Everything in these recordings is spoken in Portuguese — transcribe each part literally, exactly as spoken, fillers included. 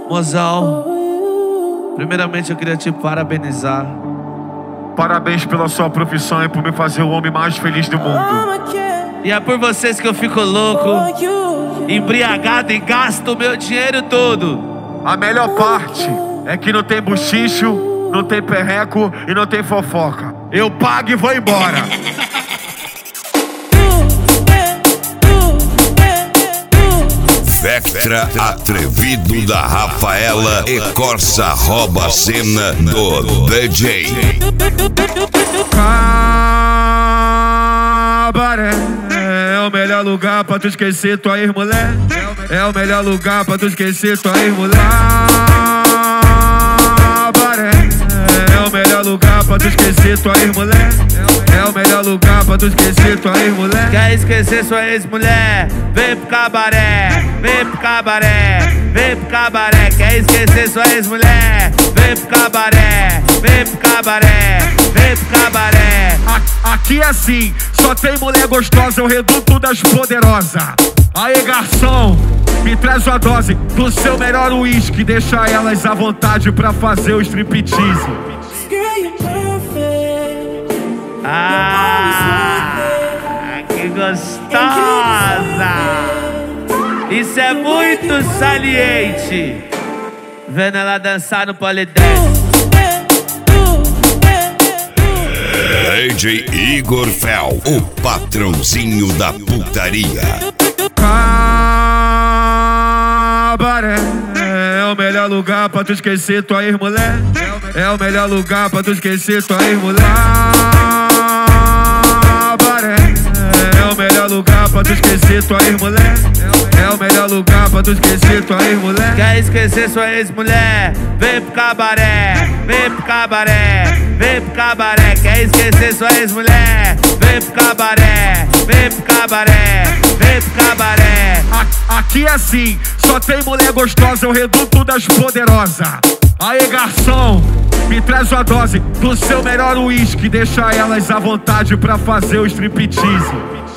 Mozão, primeiramente eu queria te parabenizar. Parabéns pela sua profissão e por me fazer o homem mais feliz do mundo. E é por vocês que eu fico louco, embriagado e gasto o meu dinheiro todo. A melhor parte é que não tem buchicho, não tem perreco e não tem fofoca. Eu pago e vou embora. Vectra Atrevido da Rafaela e Corsa rouba a cena do D J. Cabaré é o melhor lugar pra tu esquecer tua ex-mulher. É o melhor lugar pra tu esquecer tua ex-mulher. Cabaré é o melhor lugar pra tu esquecer tua ex-mulher. É o melhor lugar pra tu esquecer tua ex-mulher. Quer esquecer sua ex-mulher? Vem pro cabaré, vem pro cabaré, vem pro cabaré. Quer esquecer sua ex-mulher? Vem pro cabaré, vem pro cabaré, vem pro cabaré. Aqui é assim, só tem mulher gostosa, é o reduto das poderosas. Aí, garçom, me traz uma dose do seu melhor uísque. Deixa elas à vontade pra fazer o striptease. Ah, que gostosa! Isso é muito saliente. Vendo ela dançar no polidense. D J Igor Fel, o patrãozinho da putaria. Cabaré é o melhor lugar pra tu esquecer tua ex-mulher. É o melhor lugar pra tu esquecer tua ex-mulher. Cabaré é o melhor lugar pra tu esquecer tua ex-mulher. É o melhor lugar pra tu esquecer tua ex-mulher. Quer esquecer sua ex-mulher? Vem pro cabaré, vem pro cabaré, vem pro cabaré. Quer esquecer sua ex-mulher? Vem pro cabaré, vem pro cabaré, vem pro cabaré. Aqui é assim, só tem mulher gostosa, é o reduto das poderosas. Aí, garçom, me traz uma dose do seu melhor uísque. Deixa elas à vontade pra fazer o striptease.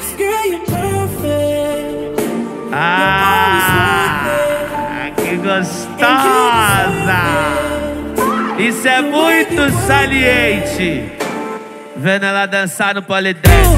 Ah, que gostosa! Isso é muito saliente. Vendo ela dançar no polidense.